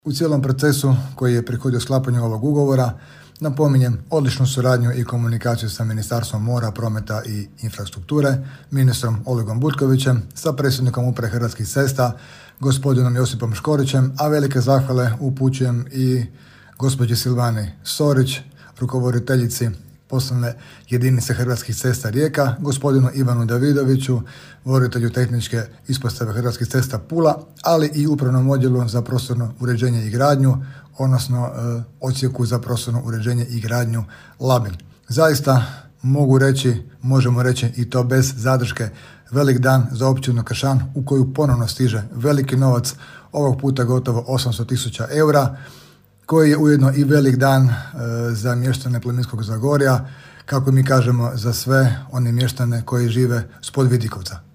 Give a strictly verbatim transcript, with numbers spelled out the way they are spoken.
U cijelom procesu koji je prethodio sklapanju ovog ugovora napominjem odličnu suradnju i komunikaciju sa Ministarstvom mora, prometa i infrastrukture, ministrom Olegom Butkovićem, sa predsjednikom Uprave Hrvatskih cesta, gospodinom Josipom Škorićem, a velike zahvale upućujem i gospođi Silvani Sorić, rukovoditeljici poslovne jedinice Hrvatskih cesta Rijeka, gospodinu Ivanu Davidoviću, voditelju tehničke ispostave Hrvatskih cesta Pula, ali i upravnom odjelu za prostorno uređenje i gradnju, odnosno e, odsjeku za prostorno uređenje i gradnju Labin. Zaista mogu reći, možemo reći i to bez zadrške, velik dan za općinu Kršan u koju ponovno stiže veliki novac, ovog puta gotovo osamsto tisuća eura, koji je ujedno i velik dan e, za mještane Plemenskog Zagorja, kako mi kažemo za sve one mještane koji žive spod Vidikovca.